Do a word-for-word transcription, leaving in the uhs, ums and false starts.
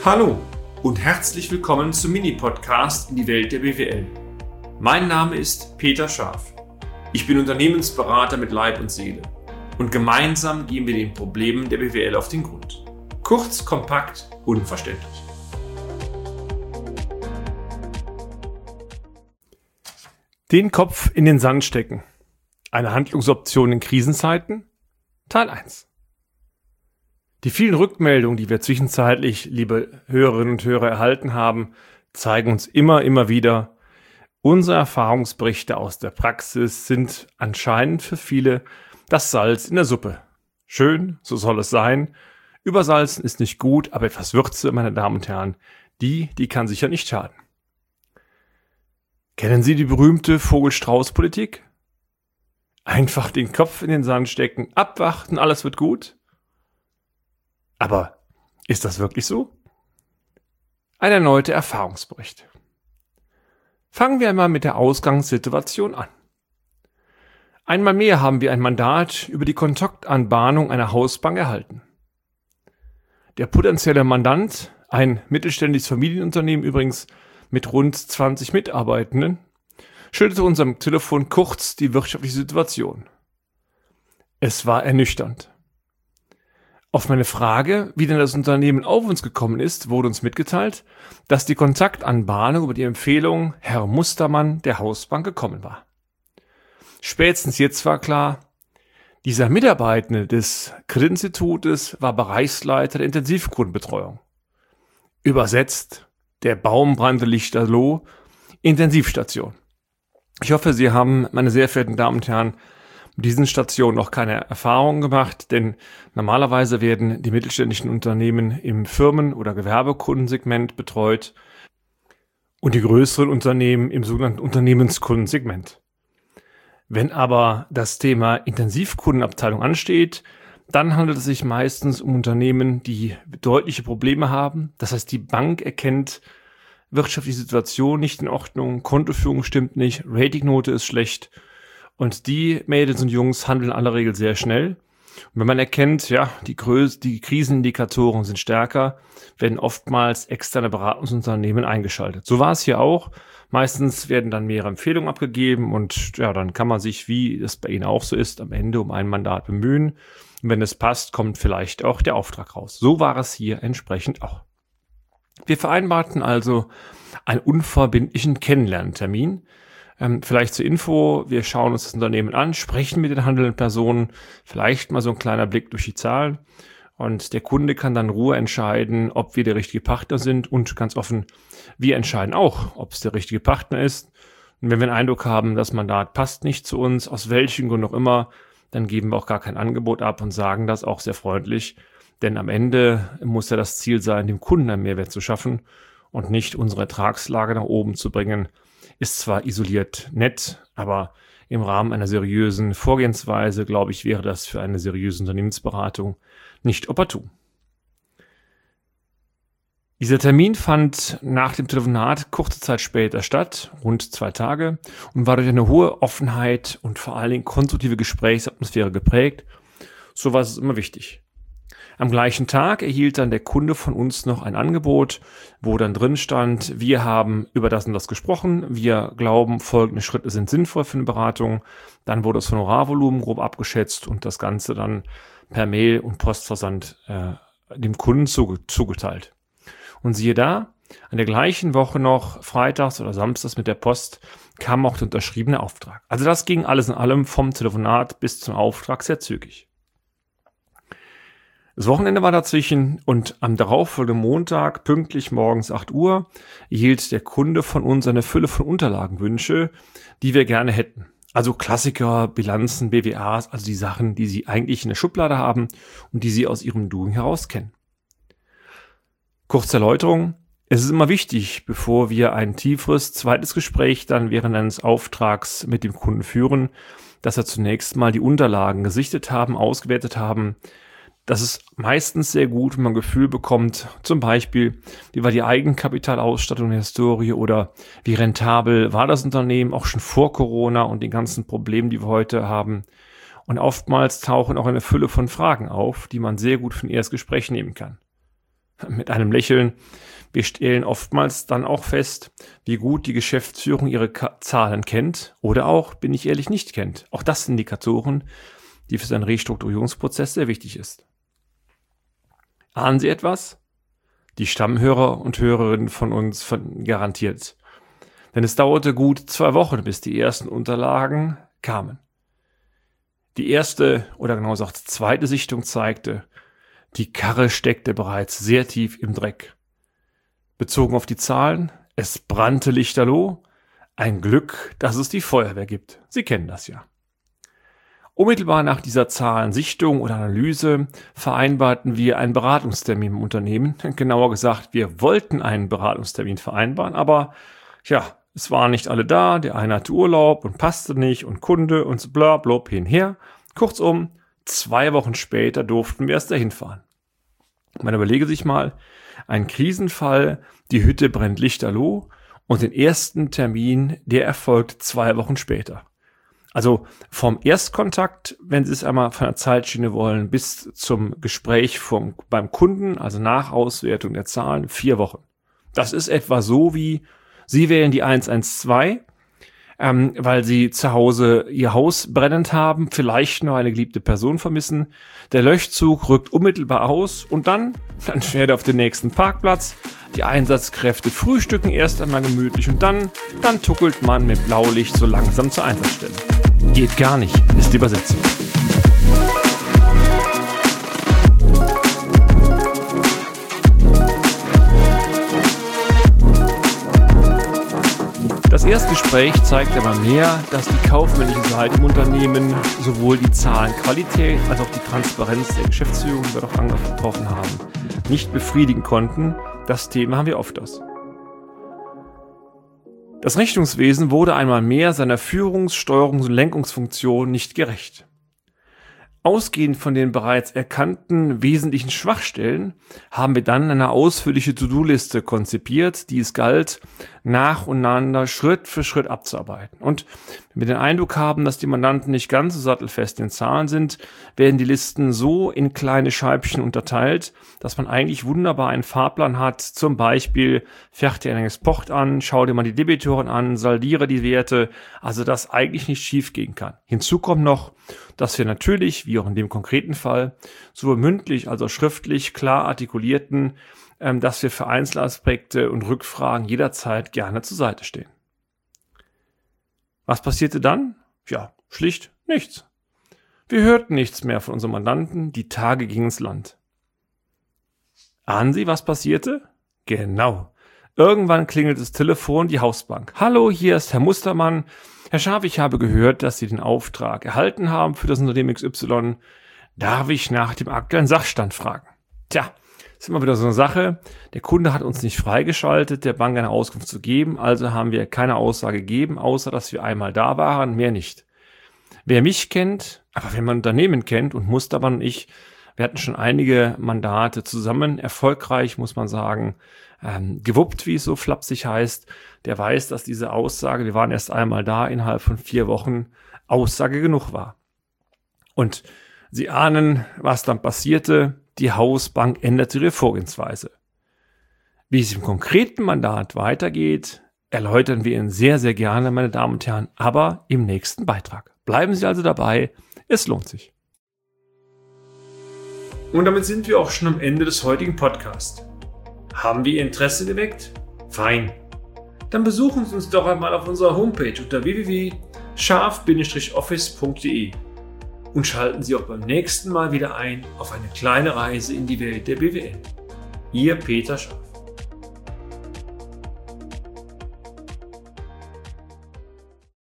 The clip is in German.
Hallo und herzlich willkommen zum Mini-Podcast in die Welt der B W L. Mein Name ist Peter Scharf. Ich bin Unternehmensberater mit Leib und Seele und gemeinsam gehen wir den Problemen der B W L auf den Grund. Kurz, kompakt, unverständlich. Den Kopf in den Sand stecken. Eine Handlungsoption in Krisenzeiten? Teil eins. Die vielen Rückmeldungen, die wir zwischenzeitlich, liebe Hörerinnen und Hörer, erhalten haben, zeigen uns immer, immer wieder, unsere Erfahrungsberichte aus der Praxis sind anscheinend für viele das Salz in der Suppe. Schön, so soll es sein. Übersalzen ist nicht gut, aber etwas Würze, meine Damen und Herren, die, die kann sicher nicht schaden. Kennen Sie die berühmte Vogel-Strauß-Politik? Einfach den Kopf in den Sand stecken, abwarten, alles wird gut? Aber ist das wirklich so? Ein erneuter Erfahrungsbericht. Fangen wir einmal mit der Ausgangssituation an. Einmal mehr haben wir ein Mandat über die Kontaktanbahnung einer Hausbank erhalten. Der potenzielle Mandant, ein mittelständisches Familienunternehmen übrigens mit rund zwanzig Mitarbeitenden, schilderte uns am Telefon kurz die wirtschaftliche Situation. Es war ernüchternd. Auf meine Frage, wie denn das Unternehmen auf uns gekommen ist, wurde uns mitgeteilt, dass die Kontaktanbahnung über die Empfehlung Herr Mustermann der Hausbank gekommen war. Spätestens jetzt war klar, dieser Mitarbeitende des Kreditinstitutes war Bereichsleiter der Intensivkundenbetreuung. Übersetzt, der Baum brannte lichterloh, Intensivstation. Ich hoffe, Sie haben, meine sehr verehrten Damen und Herren, mit diesen Stationen noch keine Erfahrungen gemacht, denn normalerweise werden die mittelständischen Unternehmen im Firmen- oder Gewerbekundensegment betreut und die größeren Unternehmen im sogenannten Unternehmenskundensegment. Wenn aber das Thema Intensivkundenabteilung ansteht, dann handelt es sich meistens um Unternehmen, die deutliche Probleme haben. Das heißt, die Bank erkennt, wirtschaftliche Situation nicht in Ordnung, Kontoführung stimmt nicht, Ratingnote ist schlecht. Und die Mädels und Jungs handeln in aller Regel sehr schnell. Und wenn man erkennt, ja, die, Größe, die Krisenindikatoren sind stärker, werden oftmals externe Beratungsunternehmen eingeschaltet. So war es hier auch. Meistens werden dann mehrere Empfehlungen abgegeben und ja, dann kann man sich, wie es bei Ihnen auch so ist, am Ende um ein Mandat bemühen. Und wenn es passt, kommt vielleicht auch der Auftrag raus. So war es hier entsprechend auch. Wir vereinbarten also einen unverbindlichen Kennenlerntermin. Ähm, vielleicht zur Info, wir schauen uns das Unternehmen an, sprechen mit den handelnden Personen, vielleicht mal so ein kleiner Blick durch die Zahlen und der Kunde kann dann in Ruhe entscheiden, ob wir der richtige Partner sind und ganz offen, wir entscheiden auch, ob es der richtige Partner ist. Und wenn wir den Eindruck haben, das Mandat passt nicht zu uns, aus welchem Grund auch immer, dann geben wir auch gar kein Angebot ab und sagen das auch sehr freundlich, denn am Ende muss ja das Ziel sein, dem Kunden einen Mehrwert zu schaffen und nicht unsere Ertragslage nach oben zu bringen. Ist zwar isoliert nett, aber im Rahmen einer seriösen Vorgehensweise, glaube ich, wäre das für eine seriöse Unternehmensberatung nicht opportun. Dieser Termin fand nach dem Telefonat kurze Zeit später statt, rund zwei Tage, und war durch eine hohe Offenheit und vor allen Dingen konstruktive Gesprächsatmosphäre geprägt. So war es immer wichtig. Am gleichen Tag erhielt dann der Kunde von uns noch ein Angebot, wo dann drin stand, wir haben über das und das gesprochen, wir glauben, folgende Schritte sind sinnvoll für eine Beratung. Dann wurde das Honorarvolumen grob abgeschätzt und das Ganze dann per Mail und Postversand äh, dem Kunden zuge- zugeteilt. Und siehe da, an der gleichen Woche noch, freitags oder samstags mit der Post, kam auch der unterschriebene Auftrag. Also das ging alles in allem vom Telefonat bis zum Auftrag sehr zügig. Das Wochenende war dazwischen und am darauffolgenden Montag, pünktlich morgens acht Uhr, erhielt der Kunde von uns eine Fülle von Unterlagenwünsche, die wir gerne hätten. Also Klassiker, Bilanzen, B W As, also die Sachen, die Sie eigentlich in der Schublade haben und die Sie aus Ihrem Doing heraus kennen. Kurze Erläuterung. Es ist immer wichtig, bevor wir ein tieferes zweites Gespräch dann während eines Auftrags mit dem Kunden führen, dass wir zunächst mal die Unterlagen gesichtet haben, ausgewertet haben. Das ist meistens sehr gut, wenn man ein Gefühl bekommt, zum Beispiel, wie war die Eigenkapitalausstattung der Historie oder wie rentabel war das Unternehmen auch schon vor Corona und den ganzen Problemen, die wir heute haben. Und oftmals tauchen auch eine Fülle von Fragen auf, die man sehr gut für ein Erstgespräch nehmen kann. mit einem Lächeln. Wir stellen oftmals dann auch fest, wie gut die Geschäftsführung ihre Ka- Zahlen kennt oder auch, bin ich ehrlich, nicht kennt. Auch das sind Indikatoren, die für seinen Restrukturierungsprozess sehr wichtig ist. Ahnen Sie etwas? Die Stammhörer und Hörerinnen von uns von garantiert. Denn es dauerte gut zwei Wochen, bis die ersten Unterlagen kamen. Die erste oder genau gesagt zweite Sichtung zeigte, die Karre steckte bereits sehr tief im Dreck. Bezogen auf die Zahlen, es brannte lichterloh. Ein Glück, dass es die Feuerwehr gibt. Sie kennen das ja. Unmittelbar nach dieser Zahlensichtung oder Analyse vereinbarten wir einen Beratungstermin im Unternehmen. Genauer gesagt, wir wollten einen Beratungstermin vereinbaren, aber ja, es waren nicht alle da. Der eine hatte Urlaub und passte nicht und Kunde und so bla bla hinher. Kurzum, zwei Wochen später durften wir erst dahin fahren. Man überlege sich mal, ein Krisenfall, die Hütte brennt lichterloh und den ersten Termin, der erfolgt zwei Wochen später. Also vom Erstkontakt, wenn Sie es einmal von der Zeitschiene wollen, bis zum Gespräch vom, beim Kunden, also nach Auswertung der Zahlen, vier Wochen. Das ist etwa so wie, Sie wählen die eins eins zwei, ähm, weil Sie zu Hause Ihr Haus brennend haben, vielleicht noch eine geliebte Person vermissen. Der Löschzug rückt unmittelbar aus und dann, dann fährt er auf den nächsten Parkplatz. Die Einsatzkräfte frühstücken erst einmal gemütlich und dann, dann tuckelt man mit Blaulicht so langsam zur Einsatzstelle. Geht gar nicht, ist die Übersetzung. Das Erstgespräch zeigt aber mehr, dass die kaufmännische Seite im Unternehmen sowohl die Zahlenqualität als auch die Transparenz der Geschäftsführung, die wir doch angetroffen haben, nicht befriedigen konnten. Das Thema haben wir oft aus. Das Rechnungswesen wurde einmal mehr seiner Führungs-, Steuerungs- und Lenkungsfunktion nicht gerecht. Ausgehend von den bereits erkannten wesentlichen Schwachstellen haben wir dann eine ausführliche To-Do-Liste konzipiert, die es galt, nacheinander Schritt für Schritt abzuarbeiten. Und wenn wir den Eindruck haben, dass die Mandanten nicht ganz so sattelfest in Zahlen sind, werden die Listen so in kleine Scheibchen unterteilt, dass man eigentlich wunderbar einen Fahrplan hat. Zum Beispiel fertige ein Export an, schau dir mal die Debitoren an, saldiere die Werte, also dass eigentlich nicht schief gehen kann. Hinzu kommt noch, dass wir natürlich, wie auch in dem konkreten Fall, sowohl mündlich als auch schriftlich klar artikulierten, ähm, dass wir für Einzelaspekte und Rückfragen jederzeit gerne zur Seite stehen. Was passierte dann? Ja, schlicht nichts. Wir hörten nichts mehr von unserem Mandanten, die Tage gingen ins Land. Ahnen Sie, was passierte? Genau. Irgendwann klingelt das Telefon, die Hausbank. Hallo, hier ist Herr Mustermann. Herr Scharf, ich habe gehört, dass Sie den Auftrag erhalten haben für das Unternehmen X Y. Darf ich nach dem aktuellen Sachstand fragen? Tja, ist immer wieder so eine Sache. Der Kunde hat uns nicht freigeschaltet, der Bank eine Auskunft zu geben, also haben wir keine Aussage gegeben, außer dass wir einmal da waren, mehr nicht. Wer mich kennt, aber wenn man Unternehmen kennt und Mustermann und ich, wir hatten schon einige Mandate zusammen, erfolgreich, muss man sagen, ähm, gewuppt, wie es so flapsig heißt, der weiß, dass diese Aussage, wir waren erst einmal da, innerhalb von vier Wochen Aussage genug war. Und Sie ahnen, was dann passierte, die Hausbank änderte ihre Vorgehensweise. Wie es im konkreten Mandat weitergeht, erläutern wir Ihnen sehr, sehr gerne, meine Damen und Herren, aber im nächsten Beitrag. Bleiben Sie also dabei, es lohnt sich. Und damit sind wir auch schon am Ende des heutigen Podcasts. Haben wir Ihr Interesse geweckt? Fein. Dann besuchen Sie uns doch einmal auf unserer Homepage unter w w w punkt scharf Bindestrich office punkt de und schalten Sie auch beim nächsten Mal wieder ein auf eine kleine Reise in die Welt der B W L. Ihr Peter Scharf.